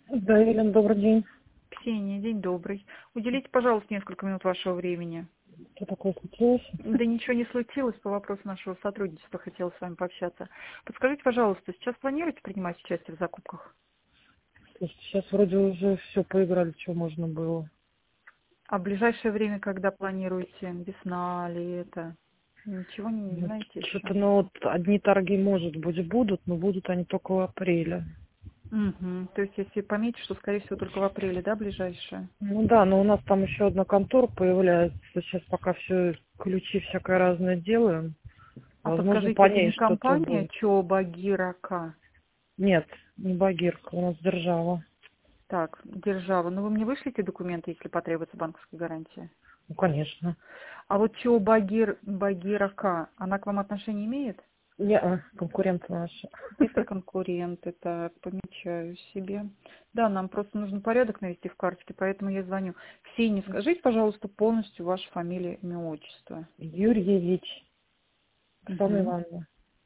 Да, Елена, добрый день. Ксения, день добрый. Уделите, пожалуйста, несколько минут вашего времени. Что такое случилось? Да ничего не случилось, по вопросу нашего сотрудничества хотела с вами пообщаться. Подскажите, пожалуйста, сейчас планируете принимать участие в закупках? Слушайте, сейчас вроде уже все поиграли, что можно было. А в ближайшее время, когда планируете? Весна, лето? Ничего не Вот знаете что-то, еще? ну вот одни торги, может быть, будут, но будут они только в апреле. Угу. То есть, если пометить, что, скорее всего, только в апреле, да, ближайшее? Ну да, но у нас там еще одна контора появляется. Сейчас пока все ключи всякое разное делаем. А Возможно, подскажите, по это ней не что-то компания будет. Чобагирака? Нет, не Багирка, у нас держава. Так, держава. Ну, вы мне вышлите документы, если потребуется банковская гарантия? Ну, конечно. А вот Багирака, она к вам отношение имеет? Не, конкуренты наши. Это конкуренты, так, помечаю себе. Да, нам просто нужно порядок навести в карточке, поэтому я звоню. Ксения, скажите, пожалуйста, полностью ваша фамилия, имя, отчество. Юрьевич, Оксана Угу. Ивановна.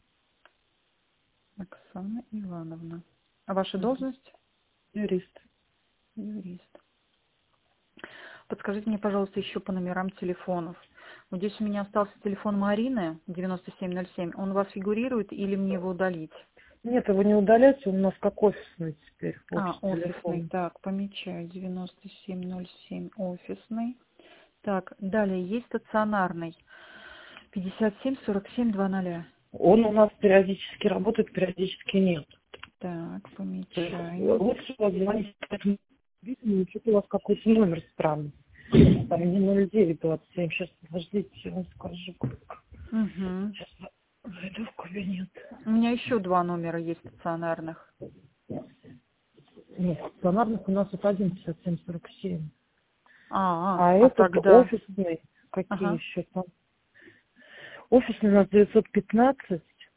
Оксана Ивановна. А ваша Мгм. должность? Юрист. Юрист. Подскажите мне, пожалуйста, еще по номерам телефонов. Вот здесь у меня остался телефон Марины, 9707. Он у вас фигурирует или мне его удалить? Нет, его не удалять, он у нас как офисный теперь, А, офис офисный. телефон. Так, помечаю. 9707 офисный. Так, далее есть стационарный. 574720. Он у нас периодически работает, периодически нет. Так, То есть помечаем. лучше вот звонить, видимо, что-то у вас какой-то номер странный. Там не 0927, сейчас подождите, я вам скажу. Угу. Сейчас зайду в кабинет. У меня еще два номера есть стационарных. Нет, стационарных у нас вот 15747. А А этот тогда... офисный, какие Ага. еще там? Офисный у нас 915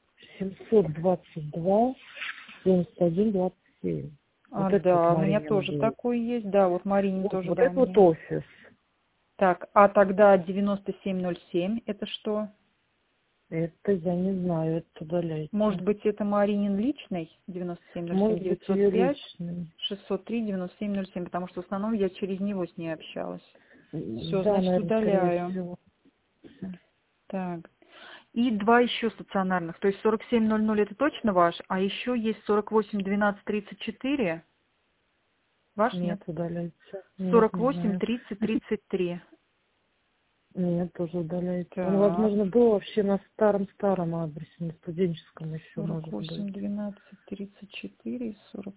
722 7127. Вот этот вот Да, у меня Маринин тоже был. такой есть. Да, вот Маринин Вот, тоже, вот да, у это вот меня. офис. Так, а тогда 9707, это что? Это я не знаю, это Может удаляйте. быть, это Маринин личный? 9707 Может быть, ее 905 личный. 603 9707, потому что в основном я через него с ней общалась. Все, Да, значит, наверное, скорее удаляю. всего. Так. И два еще стационарных. То есть 4700 это точно ваш, а еще есть 481234. Ваш нет? Нет, удаляйте. Нет, не знаю. 483033. Нет, тоже удаляйте. Он, Так. возможно, был вообще на старом-старом адресе, на студенческом еще, может быть. 481234,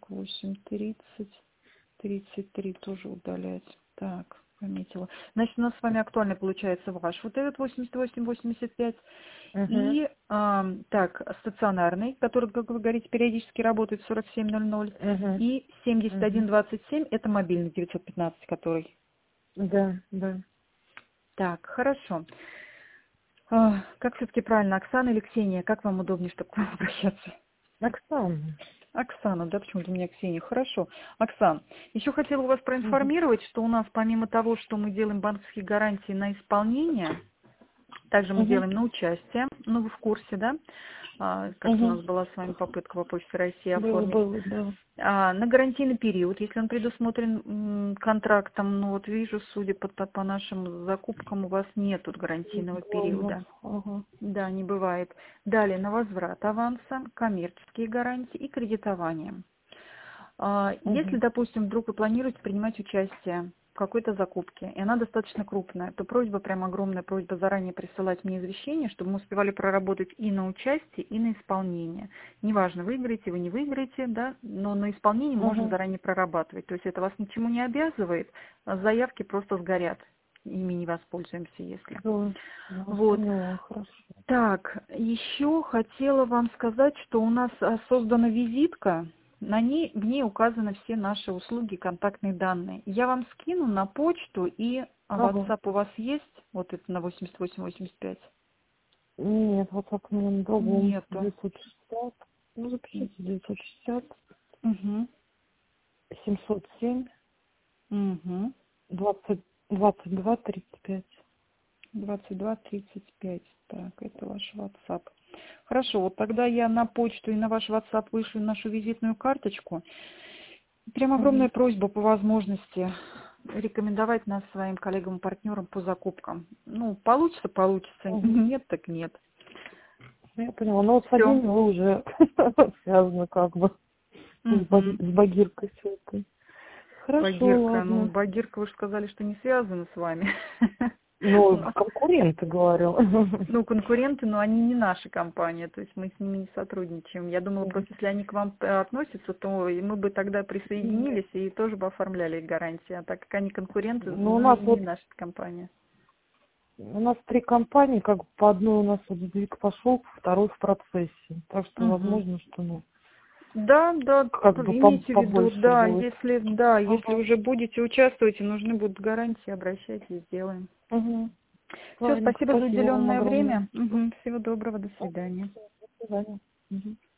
483033 тоже удалять. Так, пометила. Значит, у нас с вами актуально получается ваш. Вот этот 8885. Угу, И, так, стационарный, который, как вы говорите, периодически работает 4700. угу, И угу. 7127, это мобильный 915, который. Да, да. Так, хорошо. Как все-таки правильно, Оксана или Ксения? Как вам удобнее, чтобы к вам обращаться? Оксана. Оксана, да, почему-то у меня Ксения. Хорошо. Оксан, еще хотела вас Угу, проинформировать, что у нас помимо того, что мы делаем банковские гарантии на исполнение, также мы угу, делаем на участие. Ну, вы в курсе, да? Как-то у угу. нас была с вами попытка по Почте России Было, оформить. было, да. На гарантийный период, если он предусмотрен контрактом, ну вот вижу, судя по нашим закупкам, у вас нет тут гарантийного Было у нас. периода. Ага. Да, не бывает. Далее на возврат аванса, коммерческие гарантии и кредитование. Если, Угу, допустим, вдруг вы планируете принимать участие в какой-то закупке, и она достаточно крупная, то просьба, прям огромная просьба заранее присылать мне извещение, чтобы мы успевали проработать и на участие, и на исполнение. Неважно, выиграете вы, не выиграете, да, но на исполнение мы можем угу. заранее прорабатывать. То есть это вас ничему не обязывает, а заявки просто сгорят. Ими не воспользуемся, если. Да, я вас Вот. поняла, хорошо. Так, еще хотела вам сказать, что у нас создана визитка, в ней указаны все наши услуги, контактные данные. Я вам скину на почту и Ага. WhatsApp у вас есть, вот это на 8885? Нет, вот так мне на другом. Нету. 960. Ну, запишите 960, Угу. 707, Угу. 20, 22, 35. 2235. Так, это ваш WhatsApp. Хорошо, вот тогда я на почту и на ваш WhatsApp вышлю нашу визитную карточку. Прям огромная Мгм. просьба по возможности рекомендовать нас своим коллегам и партнерам по закупкам. Ну, получится, получится. Мгм. Нет, так нет. Я поняла. Но вот с Все. одними вы уже связаны как бы с Багиркой с этой. Хорошо, Багирка, ну, ладно. Багирка, вы же сказали, что не связаны с вами. У Ну, нас, конкуренты, говорю. ну, конкуренты, но они не наша компания, то есть мы с ними не сотрудничаем. Я думала, Мгм. просто если они к вам относятся, то и мы бы тогда присоединились и тоже бы оформляли их гарантии. А так как они конкуренты, Ну, у ну, нас и не вот наша компания. у нас 3 компании, как бы по одной у нас вот сдвиг пошел, второй в процессе. Так что Мгм. возможно, что ну Да, да, как бы имейте в виду, побольше да, будет. если Ага. уже будете участвовать и нужны будут гарантии, обращайтесь, сделаем. Угу. Все, Ладненько, спасибо за спасибо вам уделенное огромное. время. Всего доброго, до свидания. До свидания. Мгм.